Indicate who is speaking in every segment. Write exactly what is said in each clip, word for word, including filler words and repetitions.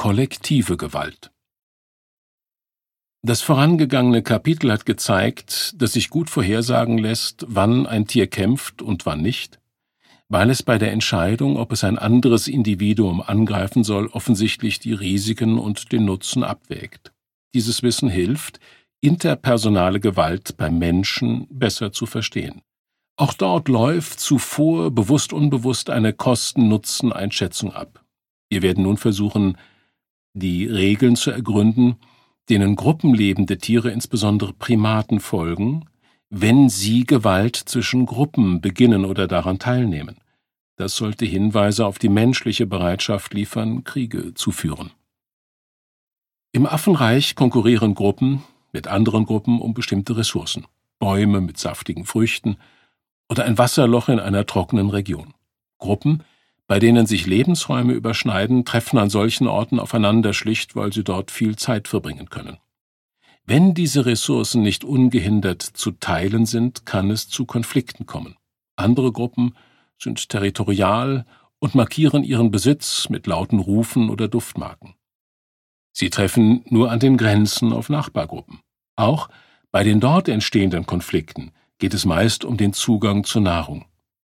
Speaker 1: kollektive Gewalt. Das vorangegangene Kapitel hat gezeigt, dass sich gut vorhersagen lässt, wann ein Tier kämpft und wann nicht, weil es bei der Entscheidung, ob es ein anderes Individuum angreifen soll, offensichtlich die Risiken und den Nutzen abwägt. Dieses Wissen hilft, interpersonale Gewalt beim Menschen besser zu verstehen. Auch dort läuft zuvor bewusst-unbewusst eine Kosten-Nutzen-Einschätzung ab. Wir werden nun versuchen, die Regeln zu ergründen, denen gruppenlebende Tiere, insbesondere Primaten, folgen, wenn sie Gewalt zwischen Gruppen beginnen oder daran teilnehmen. Das sollte Hinweise auf die menschliche Bereitschaft liefern, Kriege zu führen. Im Affenreich konkurrieren Gruppen mit anderen Gruppen um bestimmte Ressourcen, Bäume mit saftigen Früchten oder ein Wasserloch in einer trockenen Region. Gruppen, bei denen sich Lebensräume überschneiden, treffen an solchen Orten aufeinander schlicht, weil sie dort viel Zeit verbringen können. Wenn diese Ressourcen nicht ungehindert zu teilen sind, kann es zu Konflikten kommen. Andere Gruppen sind territorial und markieren ihren Besitz mit lauten Rufen oder Duftmarken. Sie treffen nur an den Grenzen auf Nachbargruppen. Auch bei den dort entstehenden Konflikten geht es meist um den Zugang zur Nahrung.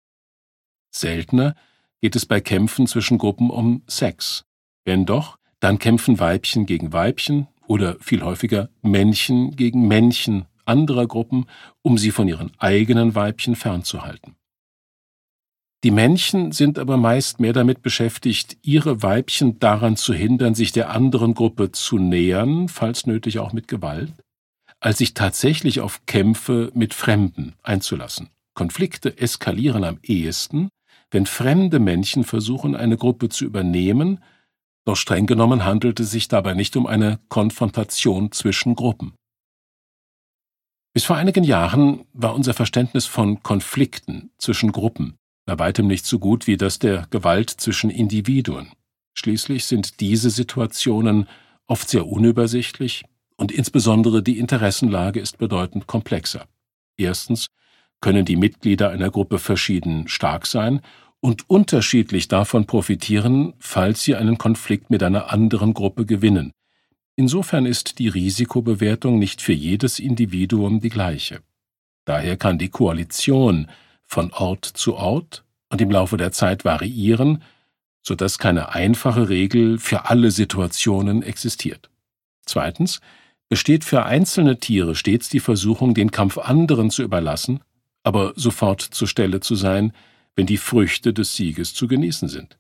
Speaker 1: Seltener geht es bei Kämpfen zwischen Gruppen um Sex. Wenn doch, dann kämpfen Weibchen gegen Weibchen oder viel häufiger Männchen gegen Männchen anderer Gruppen, um sie von ihren eigenen Weibchen fernzuhalten. Die Männchen sind aber meist mehr damit beschäftigt, ihre Weibchen daran zu hindern, sich der anderen Gruppe zu nähern, falls nötig auch mit Gewalt, als sich tatsächlich auf Kämpfe mit Fremden einzulassen. Konflikte eskalieren am ehesten, wenn fremde Männchen versuchen, eine Gruppe zu übernehmen, doch streng genommen handelt es sich dabei nicht um eine Konfrontation zwischen Gruppen. Bis vor einigen Jahren war unser Verständnis von Konflikten zwischen Gruppen bei weitem nicht so gut wie das der Gewalt zwischen Individuen. Schließlich sind diese Situationen oft sehr unübersichtlich und insbesondere die Interessenlage ist bedeutend komplexer. Erstens können die Mitglieder einer Gruppe verschieden stark sein und unterschiedlich davon profitieren, falls sie einen Konflikt mit einer anderen Gruppe gewinnen. Insofern ist die Risikobewertung nicht für jedes Individuum die gleiche. Daher kann die Koalition von Ort zu Ort und im Laufe der Zeit variieren, sodass keine einfache Regel für alle Situationen existiert. Zweitens besteht für einzelne Tiere stets die Versuchung, den Kampf anderen zu überlassen, aber sofort zur Stelle zu sein, wenn die Früchte des Sieges zu genießen sind.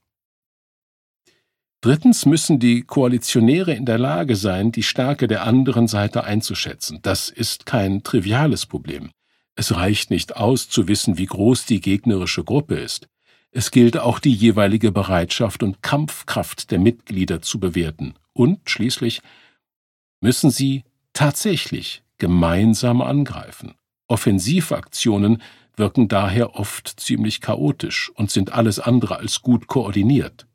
Speaker 1: Drittens müssen die Koalitionäre in der Lage sein, die Stärke der anderen Seite einzuschätzen. Das ist kein triviales Problem. Es reicht nicht aus, zu wissen, wie groß die gegnerische Gruppe ist. Es gilt auch, die jeweilige Bereitschaft und Kampfkraft der Mitglieder zu bewerten. Und schließlich müssen sie tatsächlich gemeinsam angreifen. Offensivaktionen wirken daher oft ziemlich chaotisch und sind alles andere als gut koordiniert.